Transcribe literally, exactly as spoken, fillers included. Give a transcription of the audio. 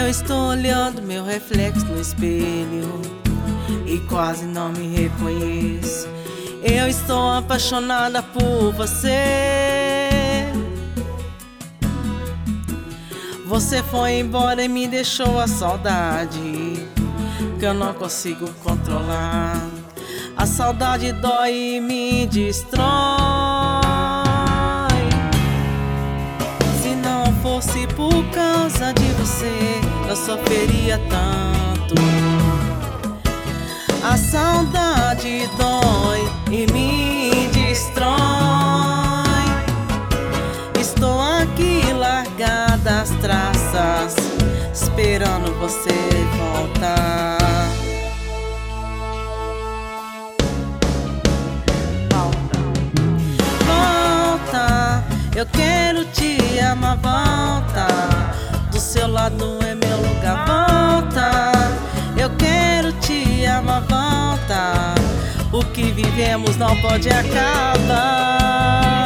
Eu estou olhando meu reflexo no espelho e quase não me reconheço. Eu estou apaixonada por você. Você foi embora e me deixou a saudade que eu não consigo controlar. A saudade dói e me destrói. Se não fosse por causa de você, eu sofreria tanto. A saudade dói e me destrói. Estou aqui largada as traças, esperando você voltar. Volta, eu quero te amar, volta. Do seu lado é meu lugar, volta. Eu quero te amar, volta. O que vivemos não pode acabar.